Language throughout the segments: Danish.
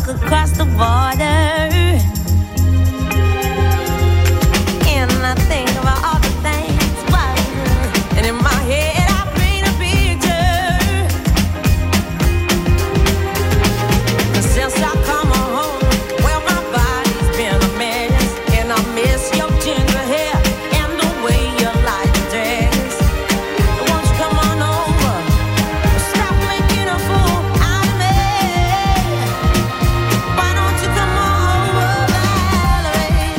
across the border. And I think about all the things, and in my head I paint a picture. 'Cause since I come home, well, my body's been a mess, and I miss your ginger hair and the way you like to dress. Won't you come on over? Stop making a fool out of me. Why don't you come on over, Valerie?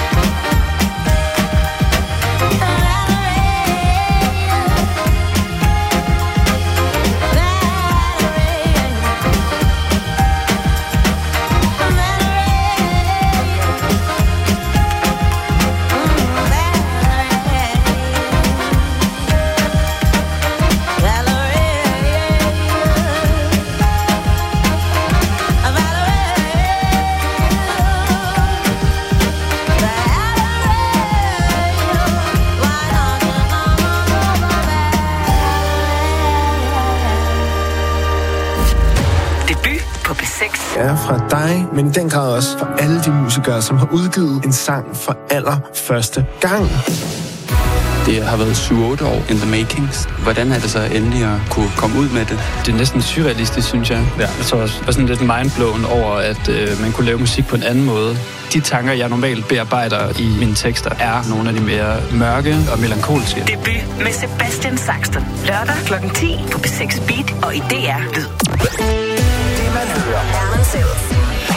Debut på P6. er fra dig, men i den grad også fra alle de musikere, som har udgivet en sang for allerførste gang. Det har været 7-8 år in the makings. Hvordan er det så endelig at kunne komme ud med det? Det er næsten surrealistisk, synes jeg. Ja, jeg tror også, jeg var sådan lidt mindblown over, at man kunne lave musik på en anden måde. De tanker, jeg normalt bearbejder i mine tekster, er nogle af de mere mørke og melankolske. Debut med Sebastian Saxton. Lørdag kl. 10 på P6 Beat og i DR Lyd. Det man hører. Alan Sills.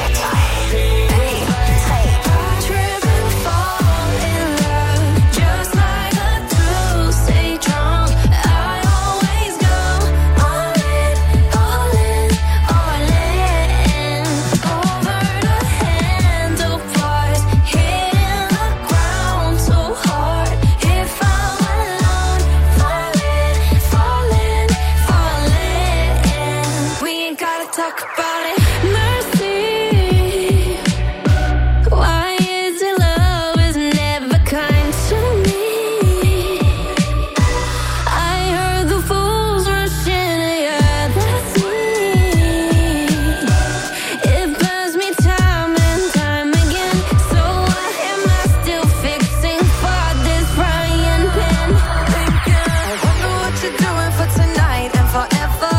Talk about it. Mercy. Why is it love is never kind to me? I heard the fools rushing, yeah, that's me. It burns me time and time again. So why am I still fixing for this frying pan? Thinking, I wonder what you're doing for tonight and forever.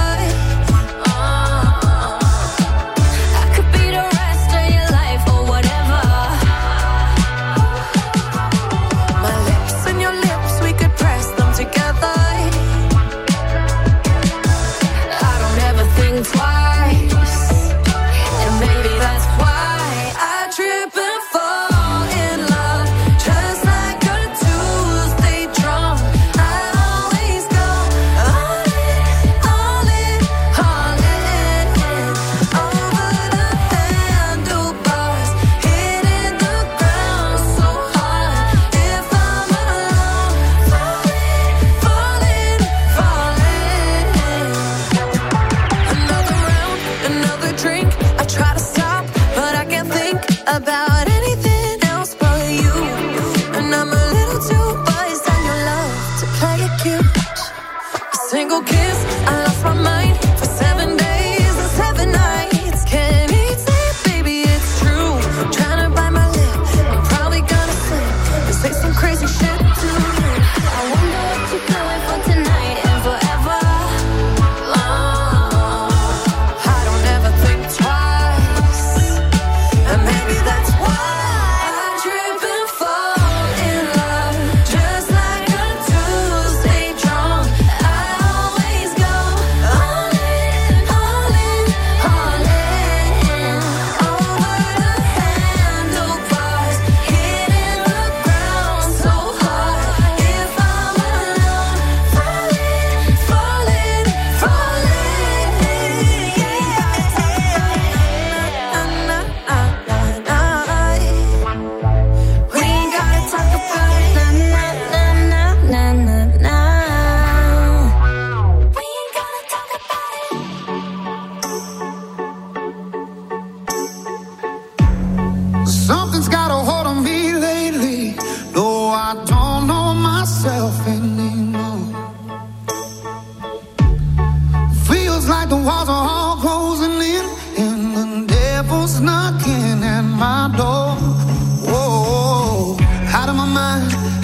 About anything else but you. And I'm a little too buzzed on your love to play it cute. A single kiss, I lost my mind for 7 days and 7 nights. Can't even say it, baby, it's true. Trying to bite my lip, I'm probably gonna slip and say some crazy shit to you. I wonder what you're doing for tonight and forever. I don't ever think twice. And maybe that's why I trip and fall in love. Just like a Tuesday drunk, I always go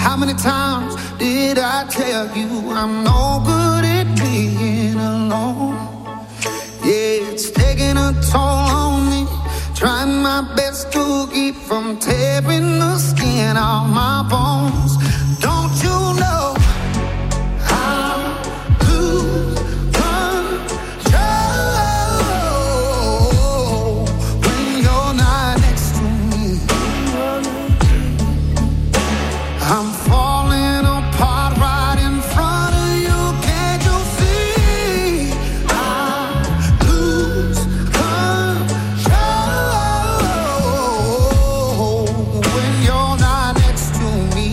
How many times did I tell you I'm no good at being alone? Yeah, it's taking a toll on me. Trying my best to keep from tearing the skin off my bones. Don't you know I lose control when you're not next to me? I'm falling apart right in front of you. Can't you see? I lose control when you're not next to me.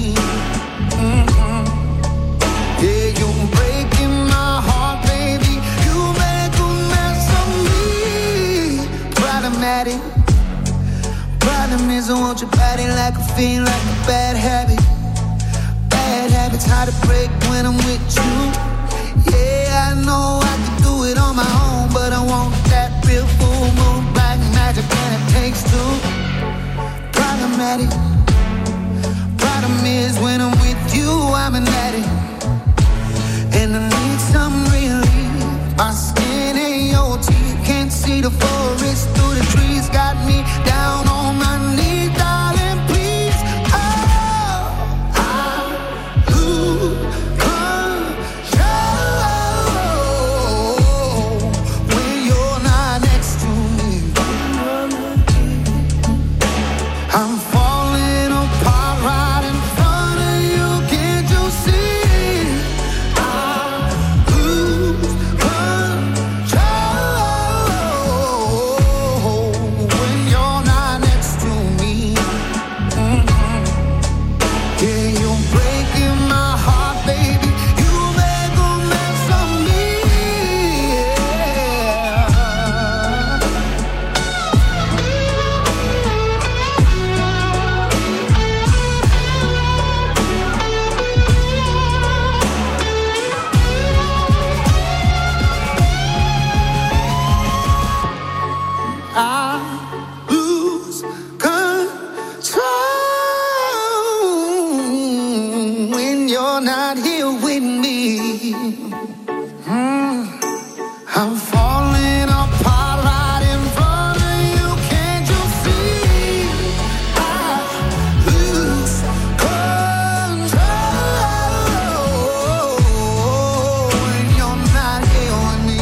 Yeah, you're breaking my heart, baby. You make a mess of me. Problematic. Problem is I want your body like a fiend, like a bad habit. Bad habits hard to break when I'm with you. Yeah, I know I can do it on my own, but I want that real full moon black magic and it takes two. Problematic. Problem is when I'm with you, I'm an addict, and I need some relief. My skin ain't your teeth, can't see the forest through the trees. Got me down on my knees, darling, please. Oh, I lose control when you're not next to me. I'm falling apart right in front of you. Can't you see? I lose control when you're not next to me. Yeah, you're breaking my heart, baby. You make a mess of me. I lose control when you're not here with me. I'm falling apart right in front of you. Can't you see? I lose control when you're not here with me.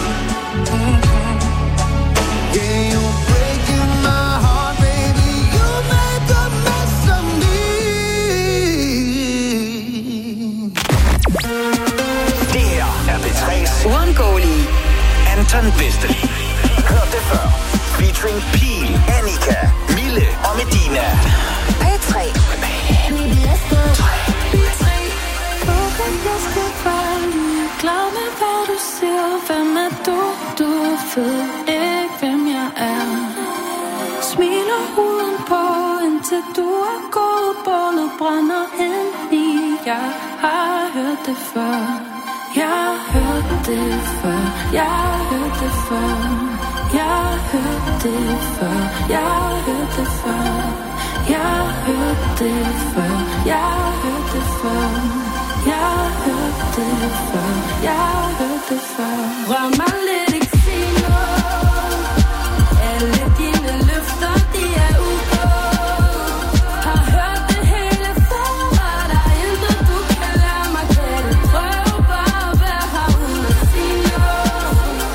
Yeah, you're breaking my heart, baby. You make a mess of me. Det her er P3's Uundgåelige. Anton Vesterlig. Hør det før. Featuring Pil, Annika, Mille og Medina. P3. Glad med hvad du siger. Hvem er du? Du ved ikke hvem jeg er. Smiler udenpå indtil du er gået. Bålet brænder ind i. Jeg har hørt det før. Jeg har hørt det før. Jeg har hørt det før. Jeg har hørt det før. Jeg har hørt det før. Jeg har hørt det før. Jeg har hørt det før. Jeg har hørt det før. Jeg har hørt det før. Rør mig lidt, ikke sig noget. Alle dine løfter, de er ugået. Har hørt det hele før. Der er intet, du kan lade mig gætte. Prøv bare at være her uden at sige noget.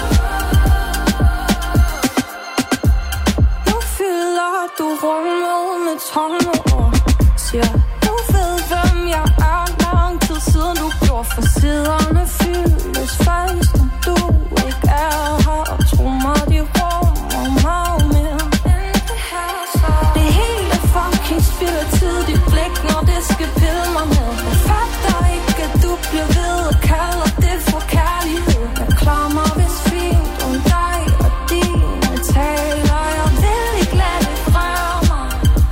Nu fylder du rummet med tomme ord. Siger, du ved hvem jeg er. Lang tid siden du gjorde for siderne fyldes falsk. Du ikke er her og tro mig, de rummer meget mere. Det hele fucking spilder tid. Dit blik, når det skal pille mig ned. Jeg fatter ikke, at du bliver ved og kalder det for kærlighed. Jeg klarer mig vist fint om dig og dine taler. Jeg vil ikke lade det fremme mig.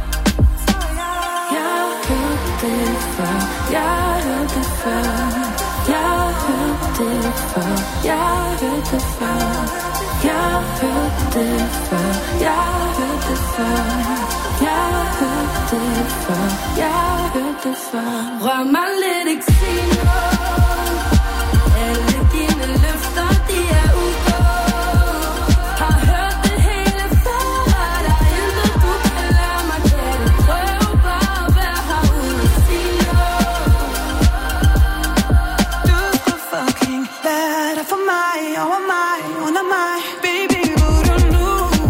Jeg har hørt det før. Jeg har hørt det før. Jeg har hørt det før. Jeg har hørt det før. Jeg har hørt det før. Jeg har hørt det før. Rør mig lidt, ikke sig noget. Alle dine løfter, de er udgået. Har hørt det hele før. Der er intet, du kan lade mig gætte. Prøv bare at være herude og sig noget. Du skal fucking være der for mig, over mig, under mig. Baby, hvor du nu?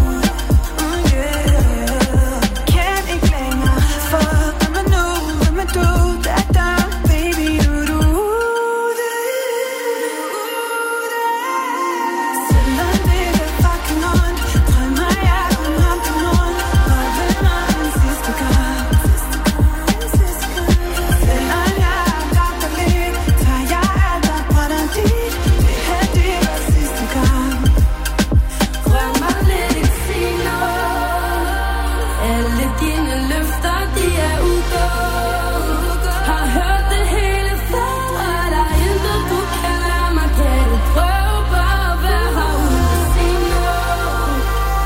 Yeah. Kan ikke længere. Fuck, hvem er nu? Hvem er du? Baby, du det. Selvom det er fucking ondt, drømmer jeg kun om din mund. Og vender en sidste gang. Selvom jeg har godt dig lidt, tager jeg alt og brænder dit. Det her, det var sidste gang. Rør mig lidt, ikke sig noget. Alle dine løfter, de er udgået. Har hørt det hele før. Der er intet, du kan lade mig gætte. Prøv bare at være herude og sig noget.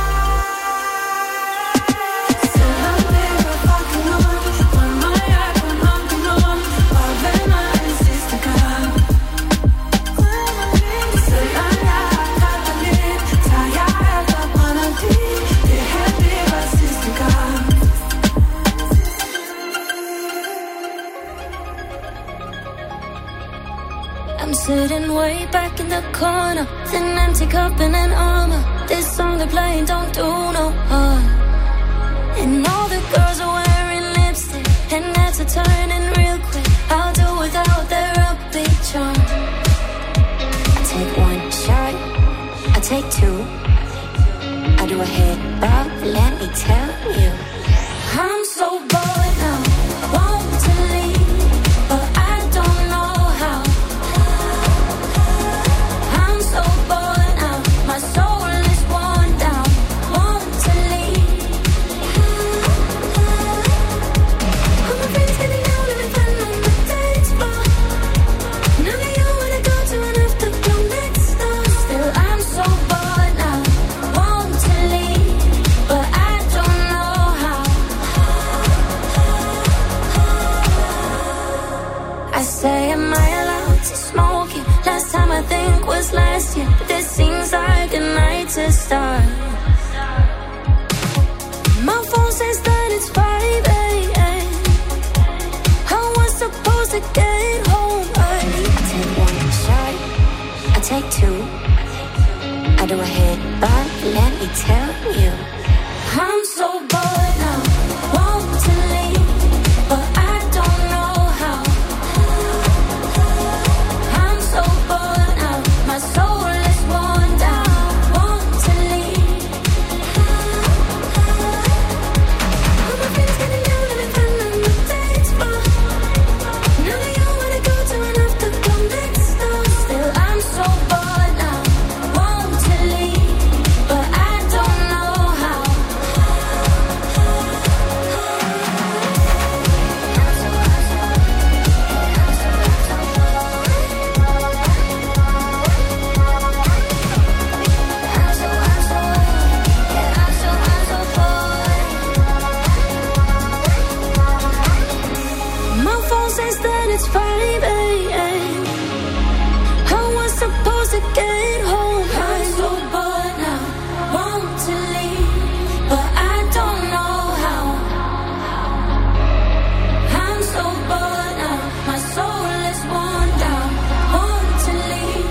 Selvom det er fucking ondt, drømmer jeg kun om din mund. Og vender en sidste gang. Selvom jeg har godt dig lidt, tager jeg alt og brænder dit. Det her, det var sidste gang. I'm sitting way back in the corner, an empty cup and an armor. This song they're playing don't do no harm. And all the girls are wearing lipstick, and that's a turning real quick. I'll do without their upbeat charm. I take one shot, I take two, I do a head bob, let me tell you. I'm so bored now, want to leave, but I don't know how. I'm so bored now, my soul is worn down, want to leave. All my friends getting out of the fun on the dance floor. None of you wanna go to an afterglow next door. Still I'm so bored now, want to leave, but I don't know how. I say, am I allowed to smoke it? Last time I think was last year, but this seems like a night to start. My phone says that it's 5 a.m. I was supposed to get home early. I take one shot, I take two, I do a head bob, let me tell you. I'm so bored now, want to leave, but I don't know how. I'm so bored now, my soul is worn down, want to leave. All my friends getting out of the fun on the dance floor. None of you wanna go to an afterglow next door. Still I'm so bored now, want to leave, but I don't know how. My phone says that it's 5 a.m. I was supposed to get home. I'm so bored now, want to leave, but I don't know how. I'm so bored now, my soul is worn down, want to leave.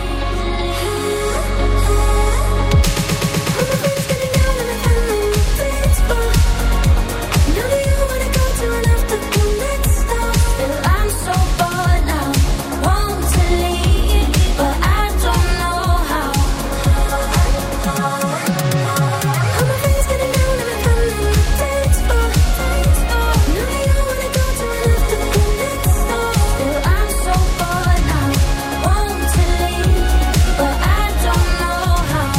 All my friends getting out of the fun on the dance floor. None of you wanna go to an afterglow next door. Still I'm so bored now, want to leave, but I don't know how. All my friends getting out of the fun on the dance floor. None of you wanna go to an afterglow next door. Still I'm so bored now, want to leave, but I don't know how.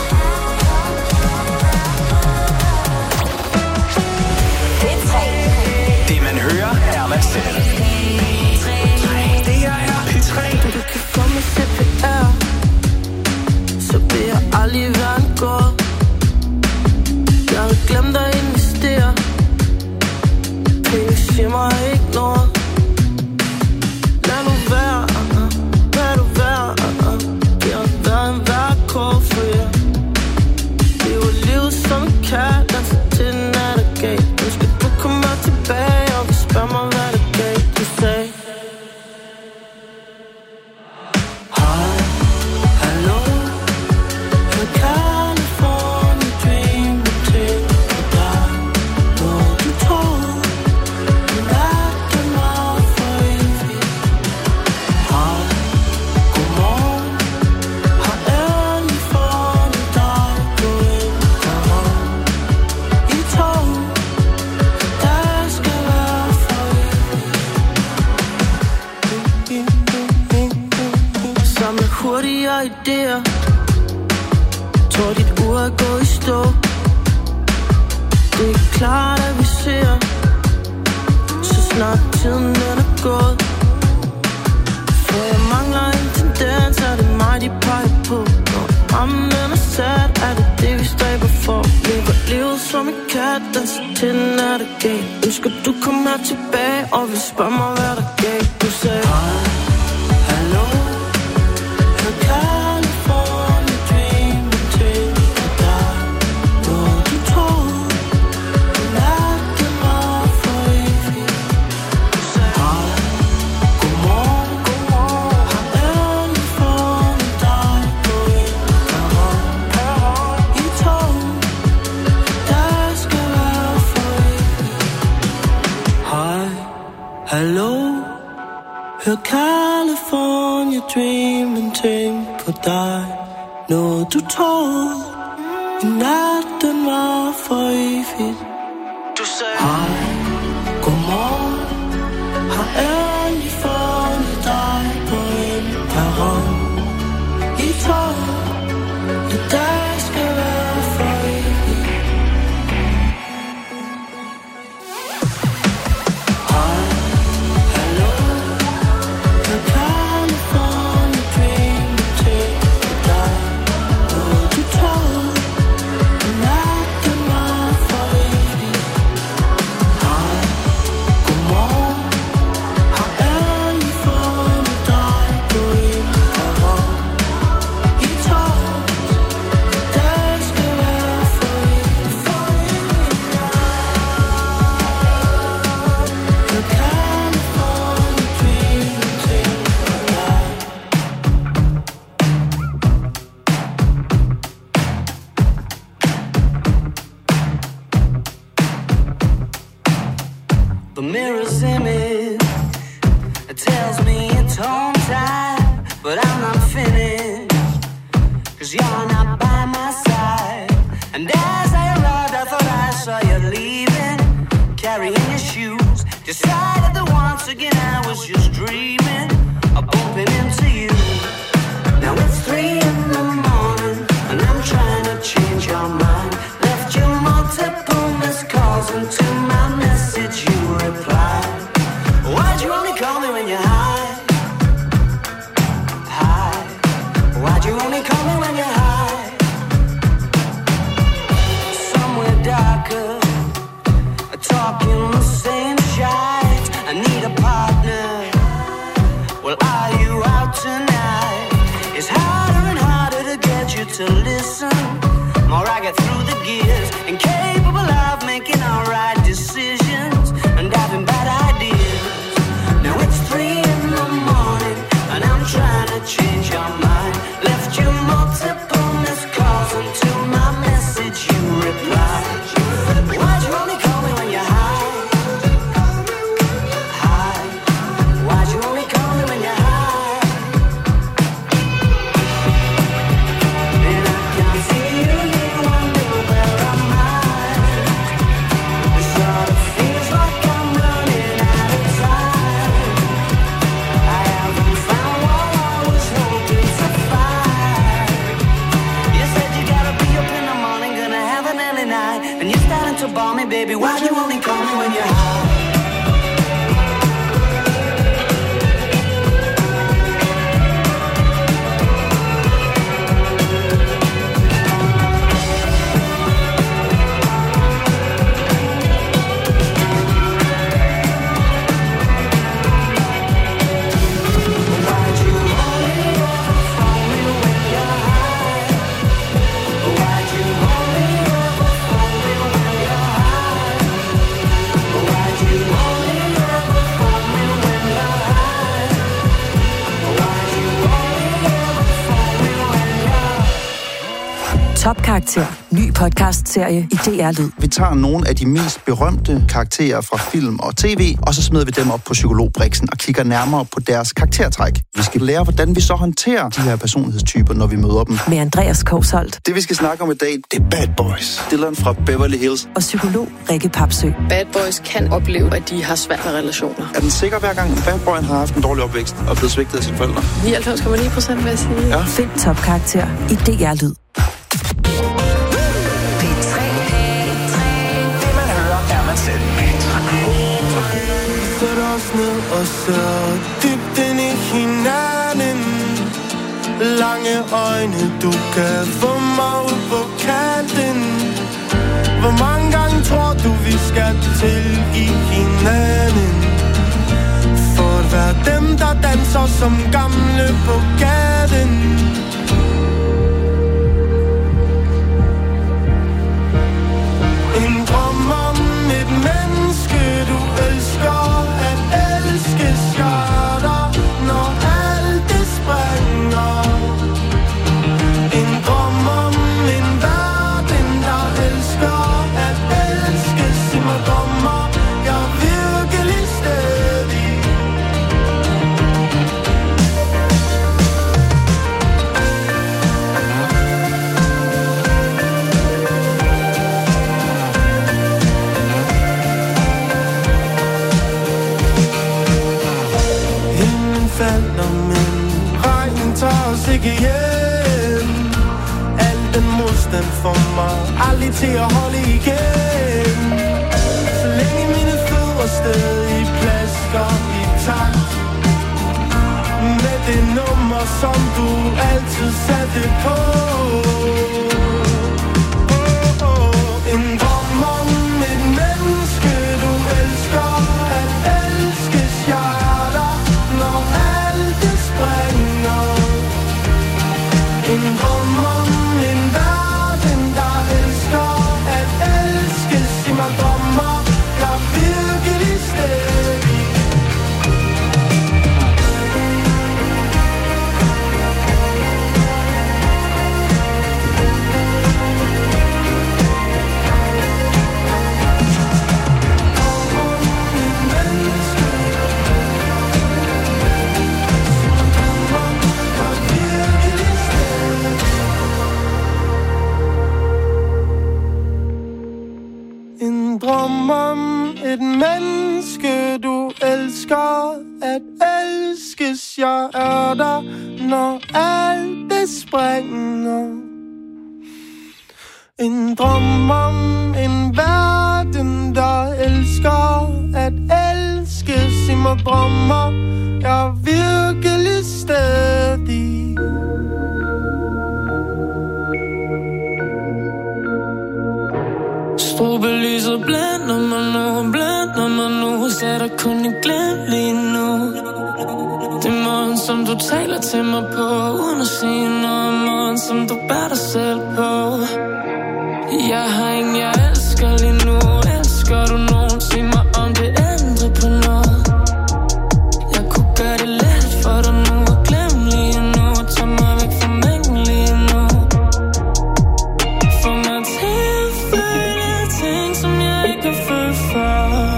Det man hører er hvad selv. Det her er P3. Du kan få mig CPR, så vil jeg aldrig være en gård. Jeg havde glemt at investere, til mig ikke noget. Lad nu være, lad nu være. Det har været en værkår for jer. Lever livet som en kat, danser til den nattergal. Nu skal du komme tilbage, og vi spørger mig, hvad der gav. Du sagde hej, hallo, fra California dreamer til dig. Hvor du tror, du lærte mig for evigt. Hej, godmorgen, har endelig fundet dig på en perron. I tog, der skal være for evigt. Samle hurtigere idéer. Tror dit ur er gået i stå. Det er klart at vi ser, så snart tiden den er gået. For jeg mangler en tendens, er det mig de peger på. Når rammen den er sat, er det det vi stræber for. Lever livet som en kat, danser til den er det galt. Nu skal du komme her tilbage, og vi spørger mig hvad der galt. Du sagde hej, hallo, fra California dreamer til dig. Hvor du tror, du lærte mig for evigt. Du sagde hej, godmorgen, har endelig fundet dig på en perron. I tog, der skal være for evigt. Hej, hallo, hør California dreaming ting på dig. Noget du tror, i natten var for evigt. Du sagde hej, godmorgen, har endelig fundet dig på en perron. I tog, i dag skal være for evigt. Hej, hallo, fra California dreamer til dig. Hvor du tror, du lærte mig for evigt. Hej, godmorgen, har endelig fundet dig på en perron. I tog, der skal være for evigt, for evigt. Fra California dreamer til dig. The mirror's image, it tells me it's home time, but I'm not finished, 'cause you're not by my side. And as I arrived, I thought I saw you leaving, carrying your shoes. Decided that once again I was just dreaming of bumping into you. Now it's 3 in the morning, and I'm trying to change your mind. Left you multiple missed calls, and to my message you replied. Why'd you only call me when you're high? High. Why'd you only call me when you're high? Somewhere darker, talking the same shite. I need a partner. Well, are you out tonight? It's harder and harder to get you to listen. More I get through the gears, incapable of making all right decisions and having bad ideas. Now it's 3 in the morning, and I'm trying to change your mind. Left you multiple missed calls, and to my message you replied. Why'd you only call me when you're high? High. Why'd you only call me when you're high? And I can see you, you wonder where am I? It sort of feels like I'm running out of time. I haven't found what I was hoping to find. You said you gotta be up in the morning, gonna have an early night, and you're starting to bore me, baby. Why'd you only call me when you're high? Topkarakter. Ny podcast-serie i DR Lyd. Vi tager nogle af de mest berømte karakterer fra film og tv, og så smider vi dem op på psykologbriksen og kigger nærmere på deres karaktertræk. Vi skal lære, hvordan vi så håndterer de her personlighedstyper, når vi møder dem. Med Andreas Kousholt. Det vi skal snakke om i dag, det er Bad Boys. Dylan fra Beverly Hills. Og psykolog Rikke Papsø. Bad Boys kan opleve, at de har svære relationer. Er den sikker hver gang Bad Boyen har haft en dårlig opvækst og blevet svigtet af sine forældre? 99,9% vil jeg sige. Ja. Find Topkarakter i DR Lyd. Sæt os ned og så dybt ind i hinanden. Lange øjne, du kan få mig ud på kanten. Hvor mange gange tror du, vi skal til i hinanden? For at være dem, der danser som gamle på gaden. En drøm om et menneske, du elsker. At elske skørter, når alt det springer. En drøm om en verden, der elsker. At elske, sig mig drømmer. Jeg er virkelig stædig. Falder, men regnen tager os ikke hjem. Al den modstand får mig aldrig til at holde igen. Så længe mine fødder stadig plasker i takt med det nummer, som du altid satte på. En drøm om et menneske, du elsker. At elskes hjerter, når alt det springer. En drøm om en verden, der elsker. At elske, sig mig drømmer. Jeg er virkelig stædig. En drøm om et menneske, du elsker. At elskes, jeg er der, når alt det springer. En drøm om en verden, der elsker. At elskes, i mig drømmer. Jeg er virkelig stædig. Strobelyset blænder mig nu, så er der kun et glimt lige nu. Det er måden, som du taler til mig på, uden at sige noget, måden, som du bærer dig selv på. Jeg har ingen, jeg elsker lige nu. Elsker du nogen? Sig mig, om det ændrer på noget. Jeg kunne gøre det let for dig nu, og glemme lige nu, og tage mig væk fra mængden lige nu. For mig til at føle ting, som jeg ikke har følt før.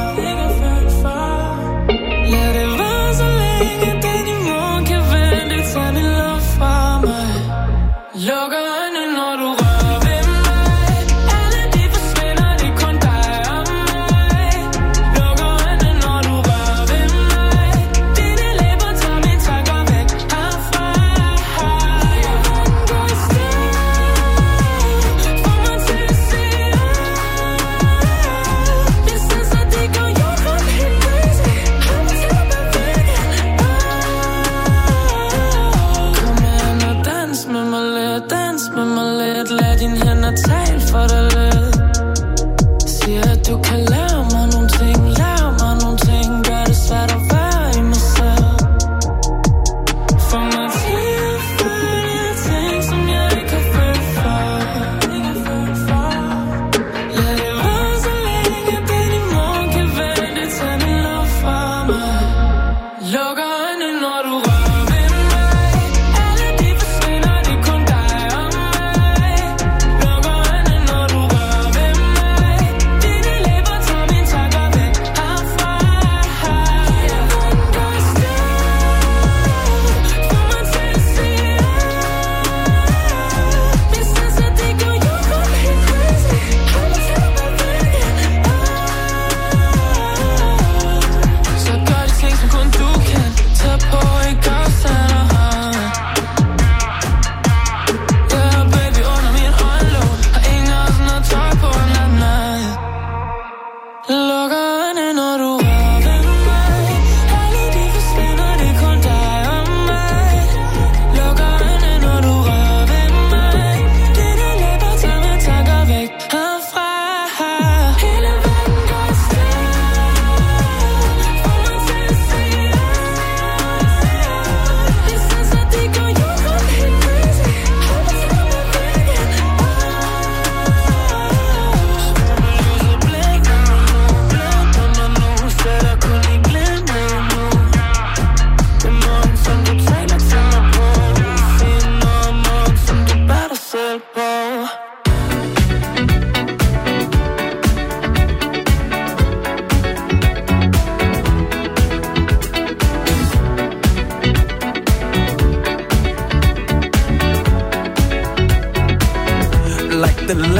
Lad det være så længe, den i morgen kan vente. Tag din luft fra mig. Lukker øjnene, når du rører ved mig. Alle de forsvinder, det er kun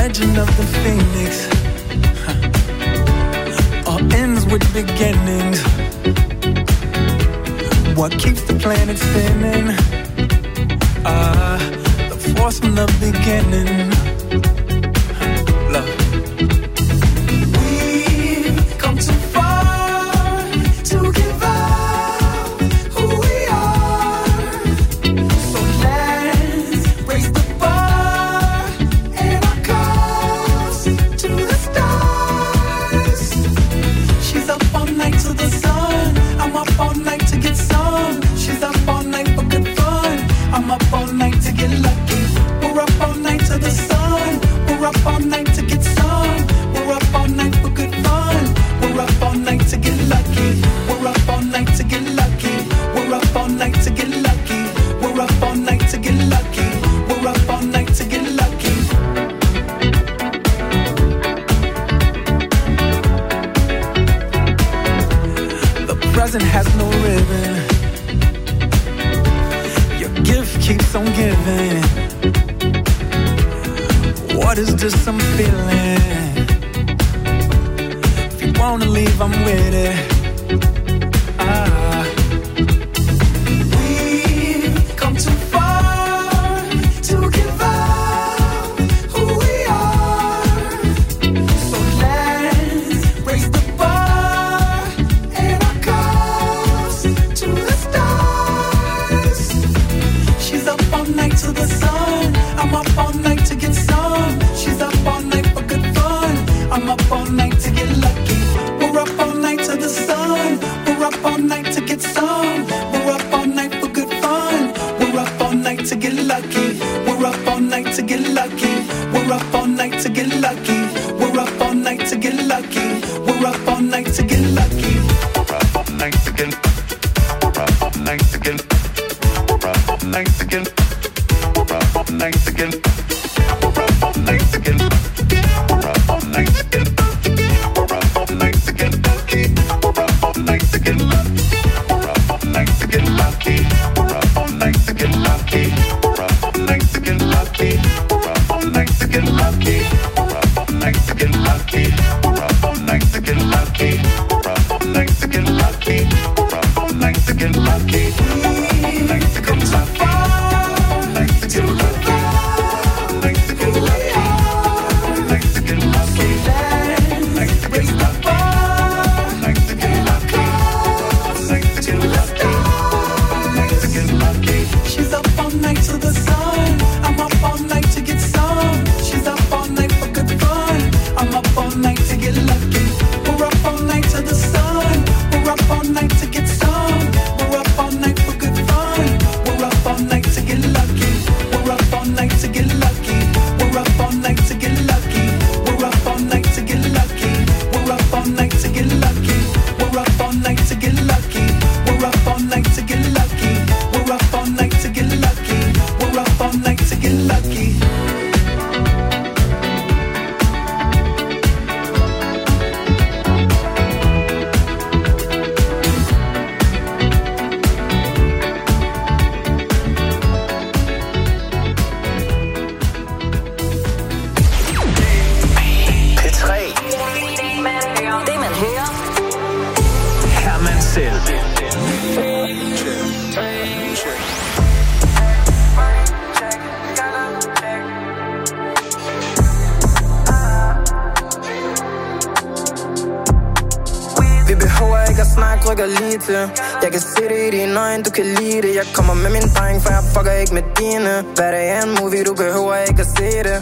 legend of the phoenix all ends with beginnings. What keeps the planet spinning? The force from the beginning. Love. We've come too far to give up who we are. So let's raise the bar and our cups to the stars. She's up all night to the sun. I'm up all night to get some. She's up all night for good fun. I'm up all night to get lucky. We're up all night to the sun. We're up all night to get some. We're up all night for good fun. We're up all night to get lucky. We're up all night to get lucky. We're up all night to get lucky. We're up all night to get lucky. We're up all night to get lucky. The present has no ribbon. Your gift keeps on giving. What is this I'm feeling? If you wanna leave, I'm with it. We've come too far to give up who we are. So let's raise the bar and our cups to the stars. She's up all night to the sun. I'm up all night to get some. She's up all night for good fun. I'm up all night to get lucky. We're up all night to the sun. We're up all night to get some. We're up all night for good fun. We're up all night to get lucky. We're up all night to get lucky. We're up all night to get lucky. We're up all night to get lucky. We're up all night to get lucky. We're up all night to get. We're up all night to get. We're up all night to get. We're up all night to get. We're up all night to get. We're up all night to get. We're up all night to get lucky. We're up all night to get lucky. We're up all night to get lucky. We're up all night to get lucky. We're up all night to get lucky. We're up all night to get lucky. We're up all night to get lucky. We're up all night to get lucky. We're up all night to get lucky. We're up all night to get lucky. We're up all night to get lucky. rykker lige til. Jeg kan se det i dine øjne, du kan lide det. Jeg kommer med min dreng, for jeg fucker ikke med dine. Hvad det er en movie, du behøver ikke at se det.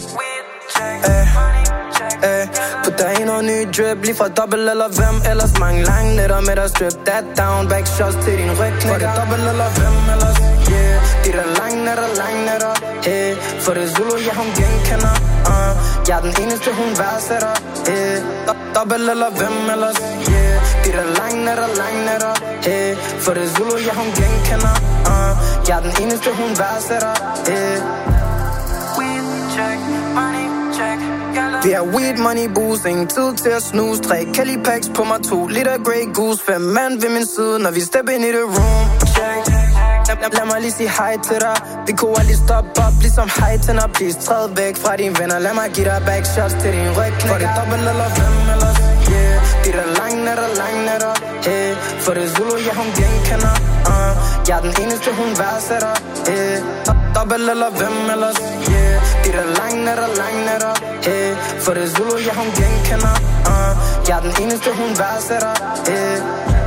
Put dig i noget ny drip, lige fra dobbelt eller hvem. Ellers mange lange nætter med dig, strip that down. Back shots til din ryg, knækker. Dobbelt eller hvem ellers, yeah. De der lange nætter, hey. For det Zulu, ja hun genkender, jeg er den eneste hun værdsætter, hey. Dobbelt eller hvem ellers, yeah. De der lange nætter, hey. For det Zulu, ja hun genkender, jeg er den eneste hun værdsætter, hey. Weed check, money check. Vi har weed, money, booze, ingen tid til at snuse. 3 Kelly packs på mig, 2 liter Grey Goose. 5 mand ved min side, når vi step ind i the room. Check. Lad mig lige sige hej til dig. Vi kunne aldrig stoppe op, ligesom hej til når please. Træd væk fra dine venner. Lad mig give dig backshots til din ryg. For det dobbelt eller hvem ellers, yeah. De der lange nætter, hey. For det Zulu, ja hun genkender, Jeg er den eneste hun værdsætter, hey. Dobbelt eller hvem ellers, yeah. De der lange nætter, hey. For det Zulu, ja hun genkender, Jeg er den eneste hun værdsætter, hey.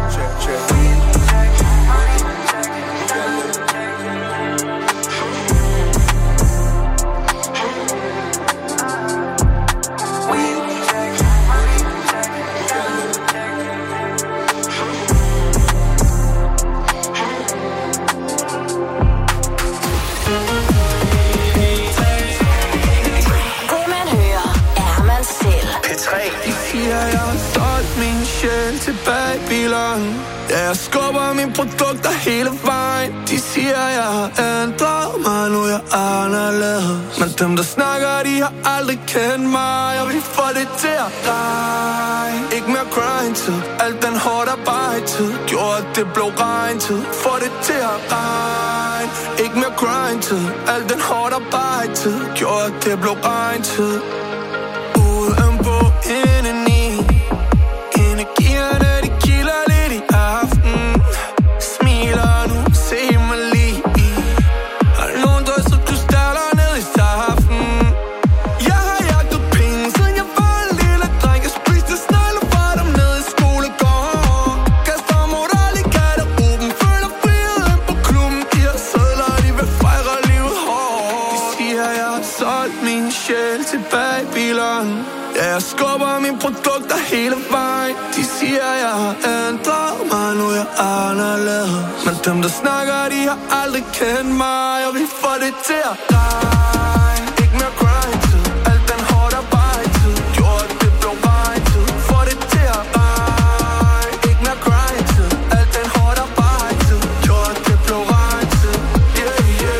Til Babylon. Ja, jeg skubber mine produkter hele vejen. De siger, jeg har ændret mig, nu jeg er anderledes. Men dem, der snakker, de har aldrig kendt mig. Jeg vil få det til at regne. Ikke mere grind-tid. Alt den hårdt arbejde-tid gjorde, at det blev regn-tid. Få det til at regne. Ikke mere grind-tid. Alt den hårdt arbejde-tid gjorde, at det blev regn-tid. Udenpå indeni. Energierne, de kilder lidt i aften. Smiler nu, se mig lige. Har nogen drysset krystaller ned i saften. Jeg har jagtet penge, siden jeg var en lille dreng. Jeg spiste snegle fra dem ned i skolegården. Kaster moral i garderoben. Føler friheden på klubben. De har sædler, de vil fejre livet hårdt. De siger, jeg har solgt min sjæl til Babylon. Ja, jeg skubber mine produkter hele vejen. De siger, jeg har ændret mig, nu jeg er anderledes. Men dem, der snakker, de har aldrig kendt mig. Og vi får det til at regne. Ikke mere grind-tid. Alt den hårdt arbejde-tid gjorde, at det blev regn-tid. Får det til at regne. Ikke mere grind-tid. Alt den hårdt arbejde-tid gjorde, at det blev regn-tid. Yeah, yeah.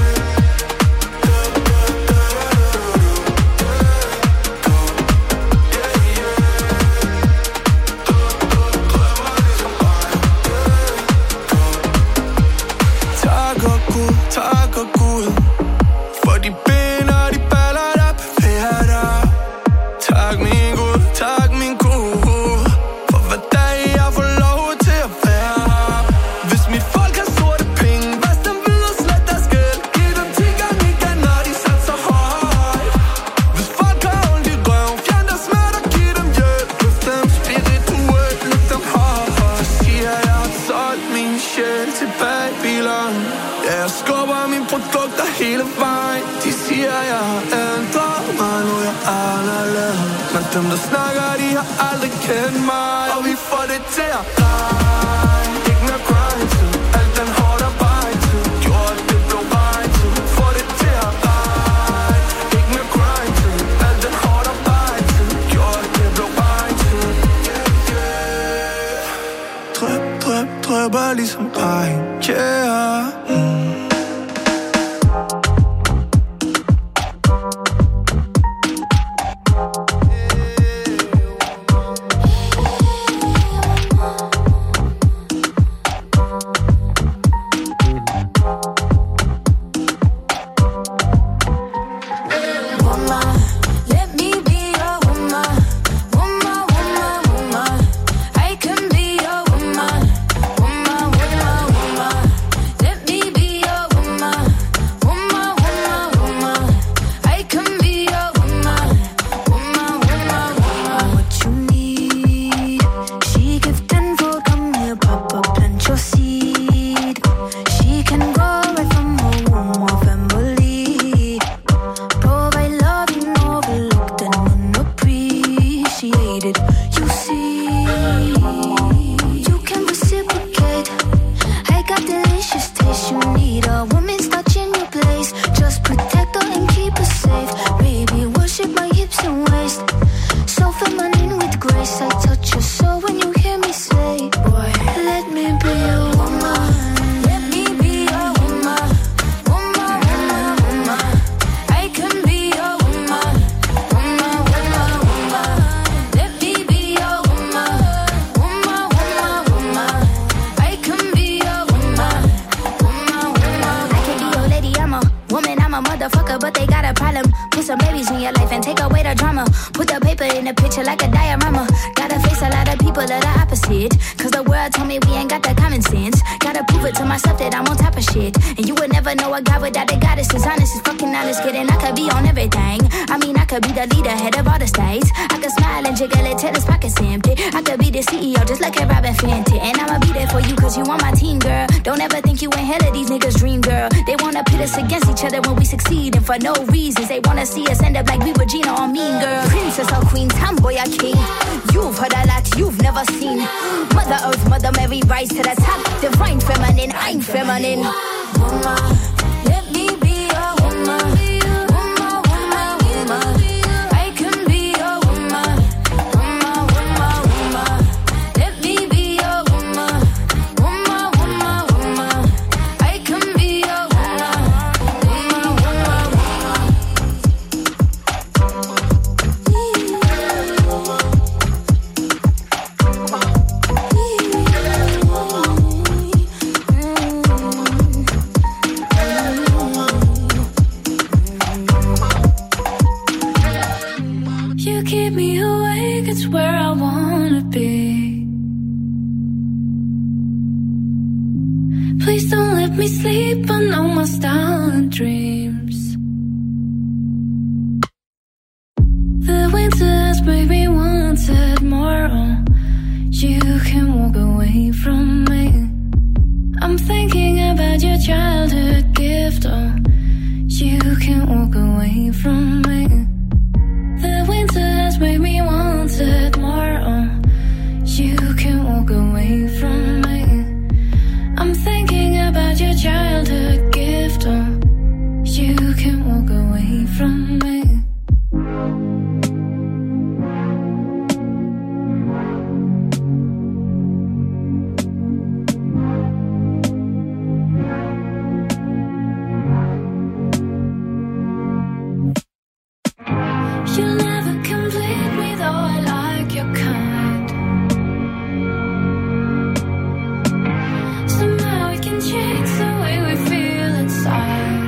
Tak og Gud for de ben og de baller, der bevæger dig. Tak min Gud, tak min Gud for hvad dag jeg får lov til at være. Hvis mit folk har sorte penge, vask dem videre, slet deres gæld. Giv dem 10 gange igen, når de satser højt. Hvis folk har ondt i røven, fjern deres smerter, giv dem hjælp. Løft dem spirituelt, løft dem højt. Siger jeg har solgt min sjæl til Babylon. Ja, jeg skubber mine produkter hele vejen. De siger, jeg har ændret mig, nu jeg er anderledes. Men dem, der snakker, de har aldrig kendt mig. Og vi får det til at regne. Ikke mere grind-tid. Alt den hårdt arbejde-tid gjorde, at det blev regn-tid. Får det til at regne. Ikke mere grind-tid. Alt den hårdt arbejde-tid gjorde, at det blev regn-tid. Drøb, drøb, drøber ligesom regn. Yeah. motherfucker, but they got a problem. Put some babies in your life and take away the drama. Put the paper in the picture like a diorama. Gotta face a lot of people that are opposite. Cause the world told me we ain't got that common sense. Gotta prove it to myself that I'm on top of shit. And you would never know a guy without a goddess. As honest as fucking honest, kidding. I could be on everything. I mean, I could be the leader, head of all the states. I could smile and jiggle it till his pockets empty. I could be the CEO just like a Robin Fenty. And I'ma be there for you cause you on my team, girl. Don't ever think you ain't hell of these niggas' dream, girl. They wanna pit us against each other when we succeed. And for no reasons, they wanna see us end up like we were Gina or Mean Girl. Princess or queen, tomboy or king. You've heard a lot you've never seen. Mother Earth, Mother Mary, rise to the top. Divine feminine, I'm feminine. Woman, let me be a woman. Woman, woman, woman. I can be a woman. Woman, woman, woman. Let me be a woman. Woman, woman, woman. I can be a woman. Woman, woman, you keep me awake, it's where I wanna be. Please don't let me sleep, I know my stolen dreams. The winter has made me wanted more. You can walk away from me. I'm thinking about your childhood gift. Oh, you can walk away from me. The winter has made me wanted more. Oh, you can walk away from me. I'm thinking about your childhood gift. Oh, you can walk away from me. You'll never complete me, though I like your kind. Somehow it can change the way we feel inside.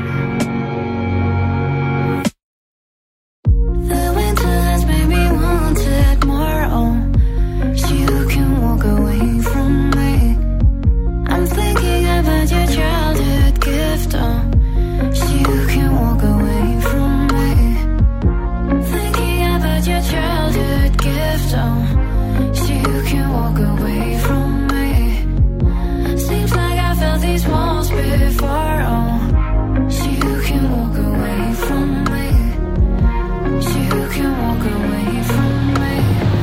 The winter has made me wanted more. Oh, you can walk away from me. I'm thinking about your childhood gift. Oh, you can walk away from me. Thinking about your childhood gift. Oh, you can walk away from me. Seems like I felt these walls before. Oh, you can walk away from me. You can walk away from me.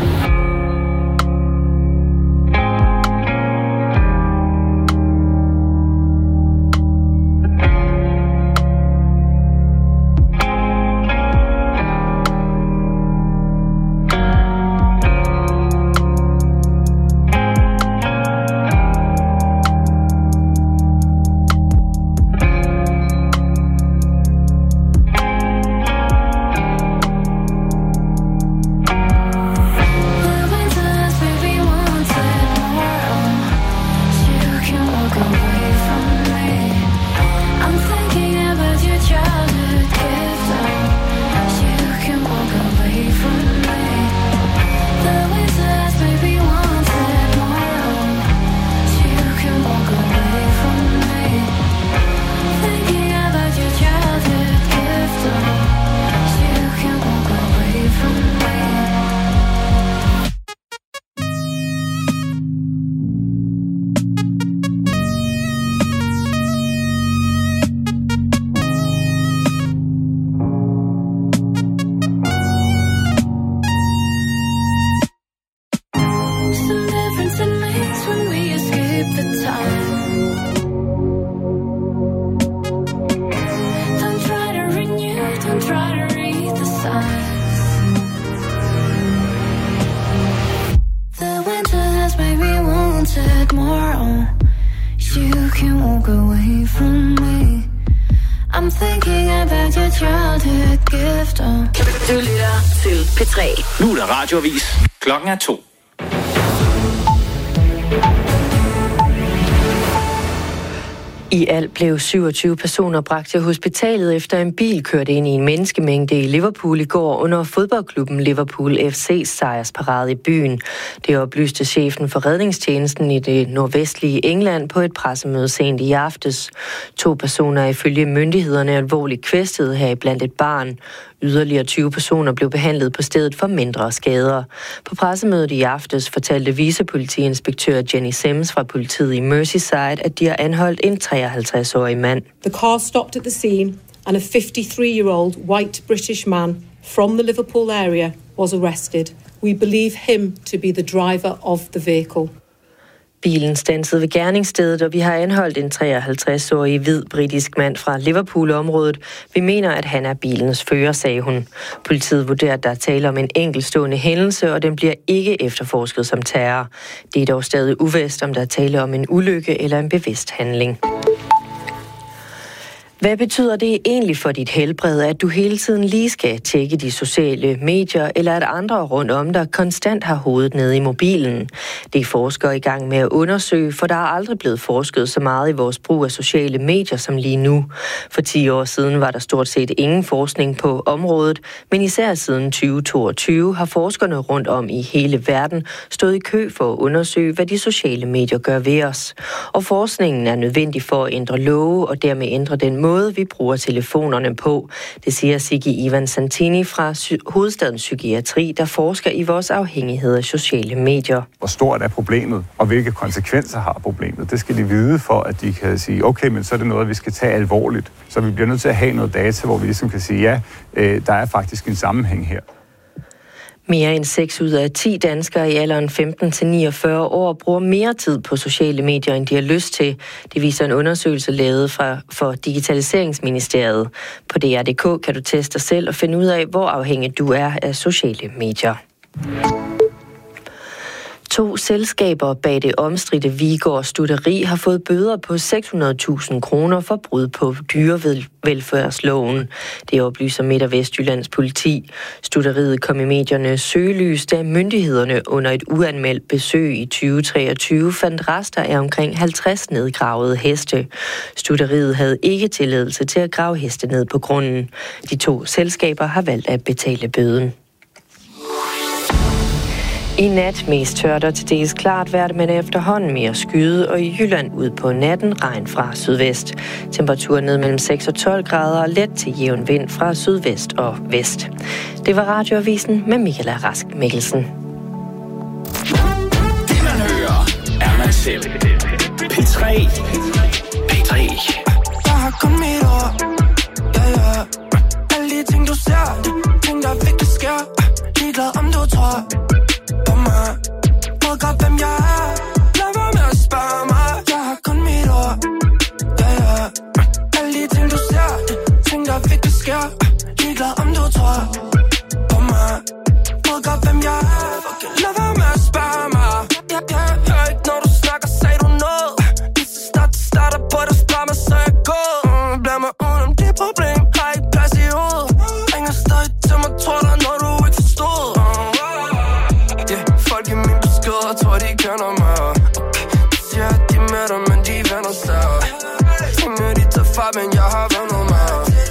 Du lytter til P3. Nu er der radioavis. Klokken er 2. I alt blev 27 personer bragt til hospitalet efter en bil kørte ind i en menneskemængde i Liverpool i går under fodboldklubben Liverpool FC's sejrsparade i byen. Det oplyste chefen for redningstjenesten i det nordvestlige England på et pressemøde sent i aftes. 2 personer er ifølge myndighederne alvorligt kvæstet, heriblandt et barn. Yderligere 20 personer blev behandlet på stedet for mindre skader. På pressemødet i aftes fortalte vicepolitiinspektør Jenny Sims fra politiet i Merseyside, at de har anholdt en 53-årig mand. The car stopped at the scene and a 53-year-old white British man from the Liverpool area was arrested. We believe him to be the driver of the vehicle. Bilen standsede ved gerningsstedet, og vi har anholdt en 53-årig hvid britisk mand fra Liverpool-området. Vi mener, at han er bilens fører, sagde hun. Politiet vurderer, at der er tale om en enkeltstående hændelse, og den bliver ikke efterforsket som terror. Det er dog stadig uvist, om der er tale om en ulykke eller en bevidst handling. Hvad betyder det egentlig for dit helbred, at du hele tiden lige skal tjekke de sociale medier, eller at andre rundt om dig konstant har hovedet nede i mobilen? Det er forskere i gang med at undersøge, for der er aldrig blevet forsket så meget i vores brug af sociale medier som lige nu. For 10 år siden var der stort set ingen forskning på området, men især siden 2022 har forskerne rundt om i hele verden stået i kø for at undersøge, hvad de sociale medier gør ved os. Og forskningen er nødvendig for at ændre love og dermed ændre den måde, vi bruger telefonerne på. Det siger Sigge Ivan Santini fra Hovedstadens Psykiatri, der forsker i vores afhængighed af sociale medier. Hvor stort er problemet, og hvilke konsekvenser har problemet? Det skal de vide for, at de kan sige, okay, men så er det noget, vi skal tage alvorligt. Så vi bliver nødt til at have noget data, hvor vi ligesom kan sige, ja, der er faktisk en sammenhæng her. Mere end 6 ud af 10 danskere i alderen 15-49 år bruger mere tid på sociale medier, end de har lyst til. Det viser en undersøgelse lavet for Digitaliseringsministeriet. På DR.dk kan du teste dig selv og finde ud af, hvor afhængig du er af sociale medier. 2 selskaber bag det omstridte Viegård Stutteri har fået bøder på 600.000 kroner for brud på dyrevelfærdsloven. Det oplyser Midt- og Vestjyllands politi. Stutteriet kom i mediernes søgelys, da myndighederne under et uanmeldt besøg i 2023 fandt rester af omkring 50 nedgravede heste. Stutteriet havde ikke tilladelse til at grave heste ned på grunden. De 2 selskaber har valgt at betale bøden. I nat mest tørt og til dels klart vejr, men efterhånden mere skyde, og i Jylland ud på natten regn fra sydvest. Temperaturen ned mellem 6 og 12 grader og let til jævn vind fra sydvest og vest. Det var Radioavisen med Michaela Rask Mikkelsen. Det man hører, er man selv. P3. Jeg har kun mit ord. Ja. Alle de ting du ser, de ting der virkelig sker. Ligeglad om du tror på mig. Ved godt hvem jeg er. Lad være med at spørge mig. Jeg har kun mit ord. Ja. Alle de ting du ser, de ting der virkelig sker. Ligeglad om du tror på mig. Ved godt hvem jeg er. Lad være med at spørge mig. Jeg hører ikke når du snakker, sagde du noget. Lige så snart det starter på dig, spørg mig, så jeg går. Blad mig udenom det problem, har ikke plads i hovedet. Ringer stadig til mig, tror der når du ikke forstod. Folk i min besked, jeg tror de kender mig. De siger at de er med dig, men de vender sig. Tingene de tager fra, men jeg har vendet mig.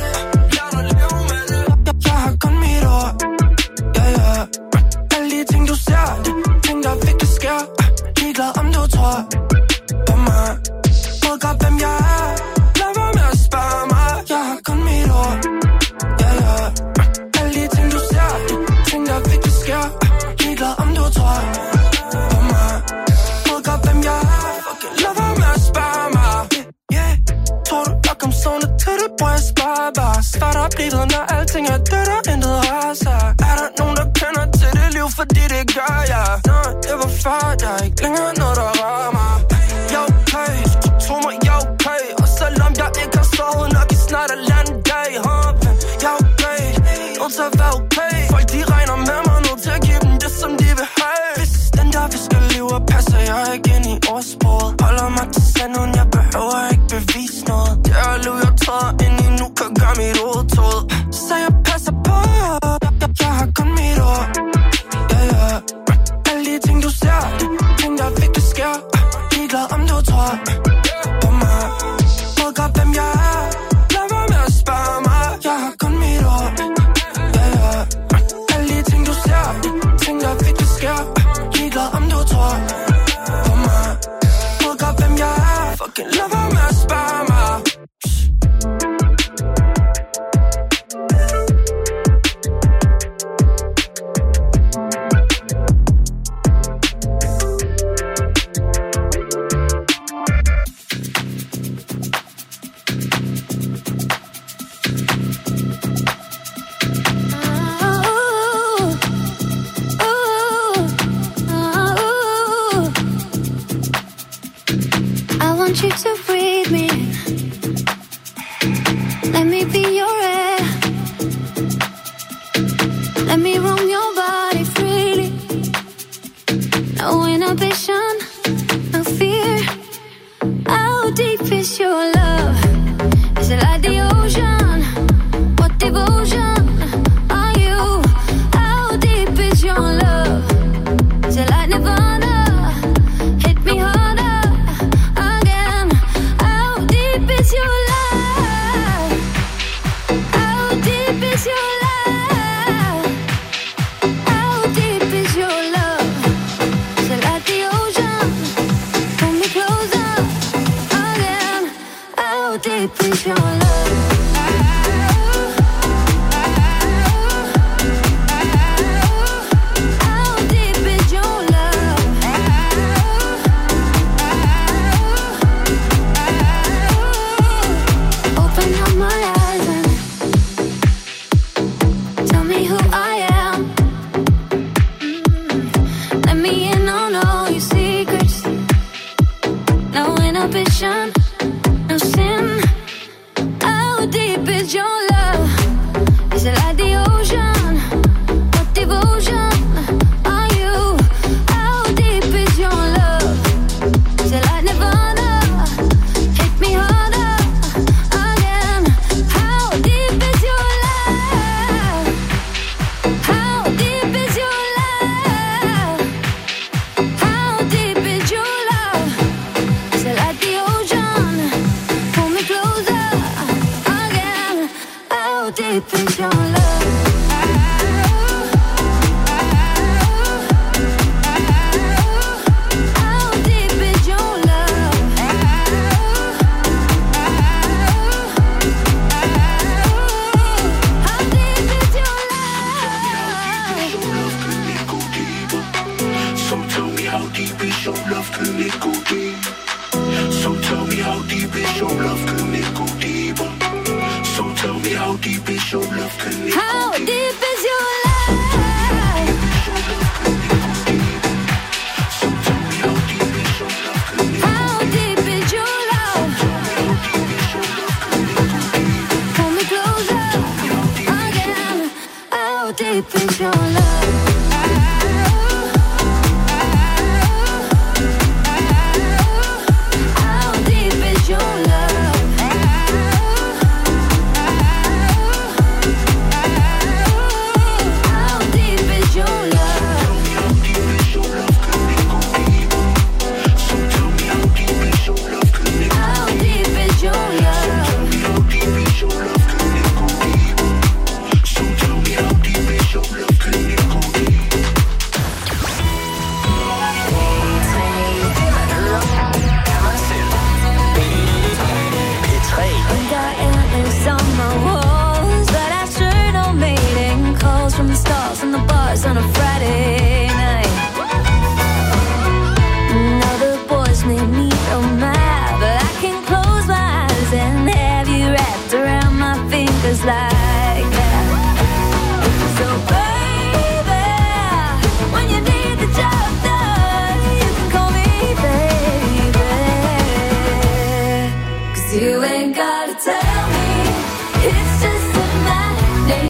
Jeg har kun mit ord. Ja. Alle de ting du ser, de ting der virkelig sker. Ligeglad om du tror på mig. Ved godt hvem jeg er. Lad være med at spørge mig. Jeg har kun mit ord. Ja. Alle de ting du ser, de ting der virkelig sker. Ligeglad om du tror på mig. Ved godt hvem jeg er. Lad være med at spørge mig. Tror du jeg kom sådan til det, bror jeg spørger bare. Start op livet, når alting er dødt og intet rører sig. Er der nogen der kender til det liv, fordi det gør jeg. Nå, det var før, jeg er ikke længere noget der rører mig. Jeg er okay, tro mig jeg er okay. Og selvom jeg ikke har sovet nok i snart en anden dag. Jeg er okay, nødt til at være okay. Folk de regner med mig, nødt til at give dem det som de vil have. Hvis den der vi skal leve, passer jeg ikke ind i ordsproget. Holder mig til sanden, jeg behøver ikke bevise noget. Det er liv jeg træder ind i nu, kan gøre mit hoved tåget. Så jeg passer på, jeg har kun mit ord. Ja. Alle de ting du ser, de ting der virkelig sker. Ligeglad om du tror på mig. is your love? Is it like the ocean? What devotion are you? How deep is your love? Is it like Nirvana? Hit me harder again. How deep is your love? How deep is your love? How deep is your love? Is it like the ocean? Pull me closer again. How deep is your love? No sin. How deep is your love? Is it like the ocean? What devotion are you? How deep is your love? Is it like Nirvana? Hit me harder again. How deep is your love? How deep is your love? How deep is your love? Is it like the ocean? Pull me closer again. How deep is your love? How deep is your love? How deep is your love? So tell me how deep is your love, can it go deep? So tell me how deep is your love, can it go deeper? So tell me how deep is your love, can it go How deep? deep is your love? How deep is your love? Pull me closer again. How deep is your